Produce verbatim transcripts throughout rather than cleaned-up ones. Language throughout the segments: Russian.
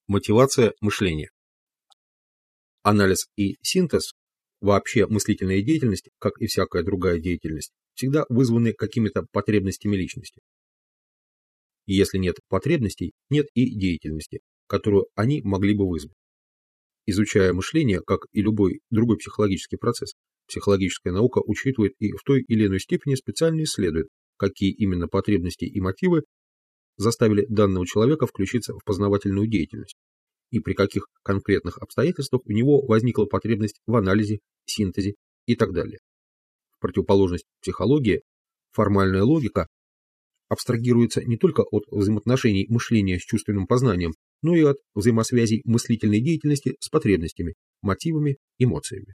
Мотивация мышления. Анализ и синтез, вообще мыслительная деятельность, как и всякая другая деятельность, всегда вызваны какими-то потребностями личности. И если нет потребностей, нет и деятельности, которую они могли бы вызвать. Изучая мышление, как и любой другой психологический процесс, психологическая наука учитывает и в той или иной степени специально исследует, какие именно потребности и мотивы заставили данного человека включиться в познавательную деятельность, и при каких конкретных обстоятельствах у него возникла потребность в анализе, синтезе и так далее. В противоположность психологии, формальная логика абстрагируется не только от взаимоотношений мышления с чувственным познанием, но и от взаимосвязей мыслительной деятельности с потребностями, мотивами, эмоциями.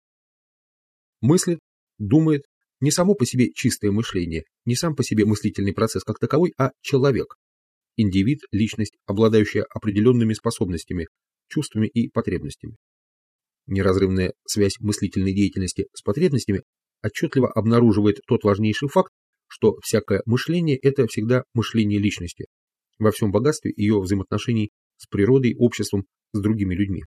Мыслит, думает не само по себе чистое мышление, не сам по себе мыслительный процесс как таковой, а человек, индивид, личность, обладающая определенными способностями, чувствами и потребностями. Неразрывная связь мыслительной деятельности с потребностями отчетливо обнаруживает тот важнейший факт, что всякое мышление – это всегда мышление личности, во всем богатстве ее взаимоотношений с природой, обществом, с другими людьми.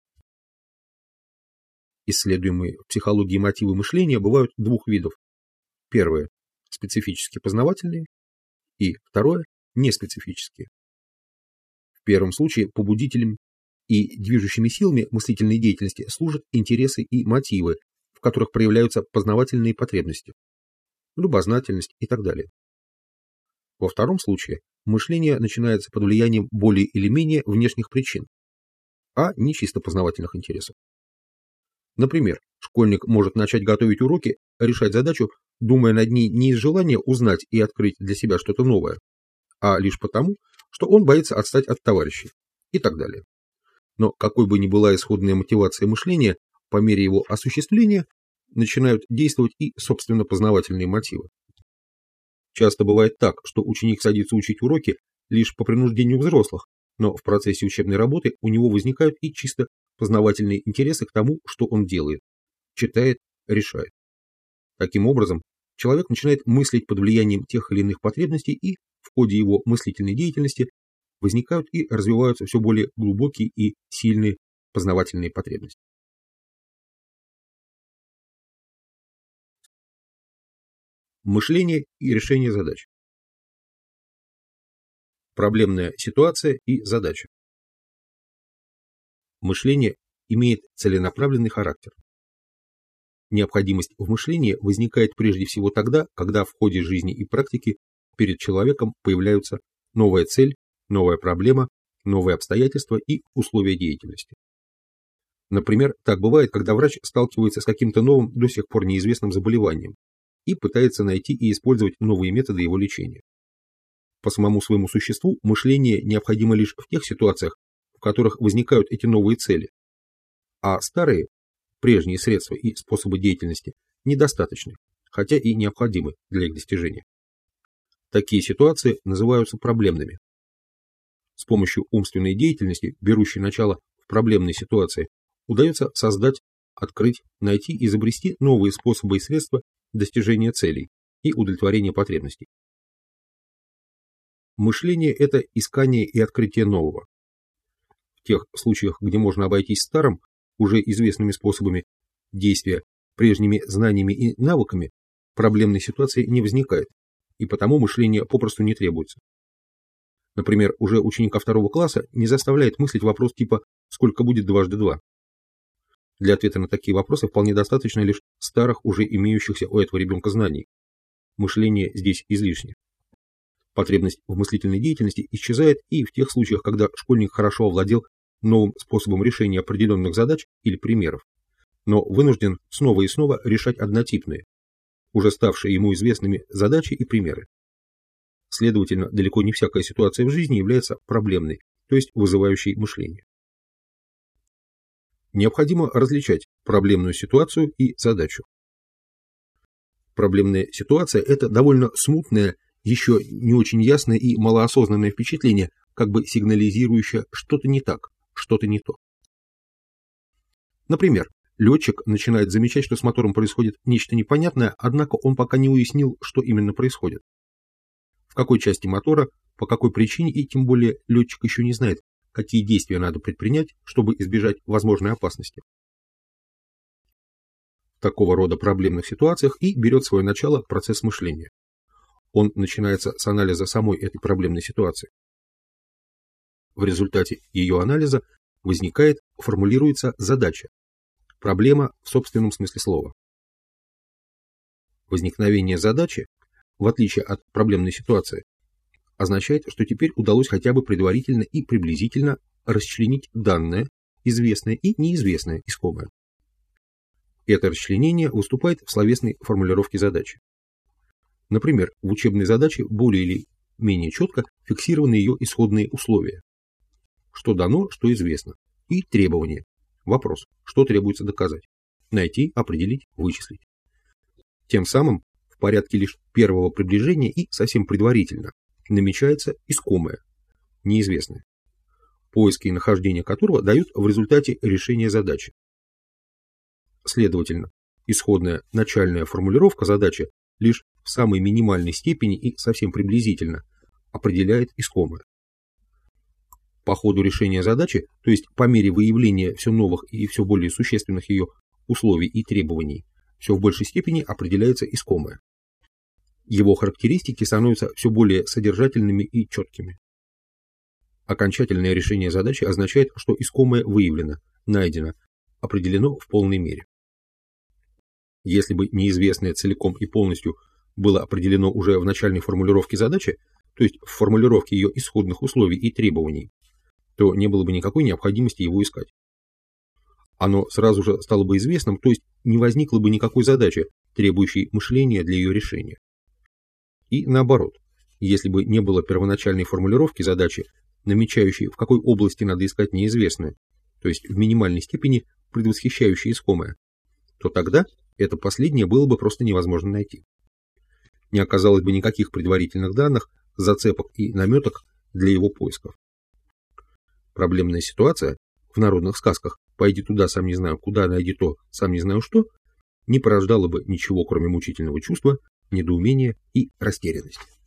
Исследуемые в психологии мотивы мышления бывают двух видов. Первое – специфически познавательные, и второе – неспецифические. В первом случае побудителем и движущими силами мыслительной деятельности служат интересы и мотивы, в которых проявляются познавательные потребности, любознательность и так далее. Во втором случае мышление начинается под влиянием более или менее внешних причин, а не чисто познавательных интересов. Например, школьник может начать готовить уроки, решать задачу, думая над ней не из желания узнать и открыть для себя что-то новое, а лишь потому, что он боится отстать от товарищей и так далее. Но какой бы ни была исходная мотивация мышления, по мере его осуществления начинают действовать и собственно познавательные мотивы. Часто бывает так, что ученик садится учить уроки лишь по принуждению взрослых, но в процессе учебной работы у него возникают и чисто познавательные интересы к тому, что он делает, читает, решает. Таким образом, человек начинает мыслить под влиянием тех или иных потребностей, и в ходе его мыслительной деятельности возникают и развиваются все более глубокие и сильные познавательные потребности. Мышление и решение задач. Проблемная ситуация и задача. Мышление имеет целенаправленный характер. Необходимость в мышлении возникает прежде всего тогда, когда в ходе жизни и практики перед человеком появляются новая цель, новая проблема, новые обстоятельства и условия деятельности. Например, так бывает, когда врач сталкивается с каким-то новым, до сих пор неизвестным заболеванием и пытается найти и использовать новые методы его лечения. По самому своему существу мышление необходимо лишь в тех ситуациях, в которых возникают эти новые цели, а старые, прежние средства и способы деятельности недостаточны, хотя и необходимы для их достижения. Такие ситуации называются проблемными. С помощью умственной деятельности, берущей начало в проблемной ситуации, удается создать, открыть, найти и изобрести новые способы и средства достижения целей и удовлетворения потребностей. Мышление – это искание и открытие нового. В тех случаях, где можно обойтись старым, уже известными способами действия, прежними знаниями и навыками, проблемной ситуации не возникает, и потому мышление попросту не требуется. Например, уже ученика второго класса не заставляет мыслить вопрос типа «сколько будет дважды два?». Для ответа на такие вопросы вполне достаточно лишь старых, уже имеющихся у этого ребенка знаний. Мышление здесь излишне. Потребность в мыслительной деятельности исчезает и в тех случаях, когда школьник хорошо овладел новым способом решения определенных задач или примеров, но вынужден снова и снова решать однотипные, уже ставшие ему известными задачи и примеры. Следовательно, далеко не всякая ситуация в жизни является проблемной, то есть вызывающей мышление. Необходимо различать проблемную ситуацию и задачу. Проблемная ситуация – это довольно смутное, еще не очень ясное и малоосознанное впечатление, как бы сигнализирующее что-то не так, что-то не то. Например, летчик начинает замечать, что с мотором происходит нечто непонятное, однако он пока не уяснил, что именно происходит. В какой части мотора, по какой причине, и тем более летчик еще не знает, какие действия надо предпринять, чтобы избежать возможной опасности. В такого рода проблемных ситуациях и берет свое начало процесс мышления. Он начинается с анализа самой этой проблемной ситуации. В результате ее анализа возникает, формулируется задача, проблема в собственном смысле слова. Возникновение задачи, в отличие от проблемной ситуации, означает, что теперь удалось хотя бы предварительно и приблизительно расчленить данное, известное и неизвестное искомое. Это расчленение выступает в словесной формулировке задачи. Например, в учебной задаче более или менее четко фиксированы ее исходные условия. Что дано, что известно. И требования. Вопрос, что требуется доказать. Найти, определить, вычислить. Тем самым, в порядке лишь первого приближения и совсем предварительно, намечается искомое, неизвестное, поиски и нахождение которого дают в результате решения задачи. Следовательно, исходная начальная формулировка задачи лишь в самой минимальной степени и совсем приблизительно определяет искомое. По ходу решения задачи, то есть по мере выявления все новых и все более существенных ее условий и требований, все в большей степени определяется искомое. Его характеристики становятся все более содержательными и четкими. Окончательное решение задачи означает, что искомое выявлено, найдено, определено в полной мере. Если бы неизвестное целиком и полностью было определено уже в начальной формулировке задачи, то есть в формулировке ее исходных условий и требований, то не было бы никакой необходимости его искать. Оно сразу же стало бы известным, то есть не возникло бы никакой задачи, требующей мышления для ее решения. И наоборот, если бы не было первоначальной формулировки задачи, намечающей, в какой области надо искать неизвестное, то есть в минимальной степени предвосхищающей искомое, то тогда это последнее было бы просто невозможно найти. Не оказалось бы никаких предварительных данных, зацепок и наметок для его поисков. Проблемная ситуация в народных сказках «пойди туда, сам не знаю куда, найди то, сам не знаю что» не порождала бы ничего, кроме мучительного чувства, недоумения и растерянности.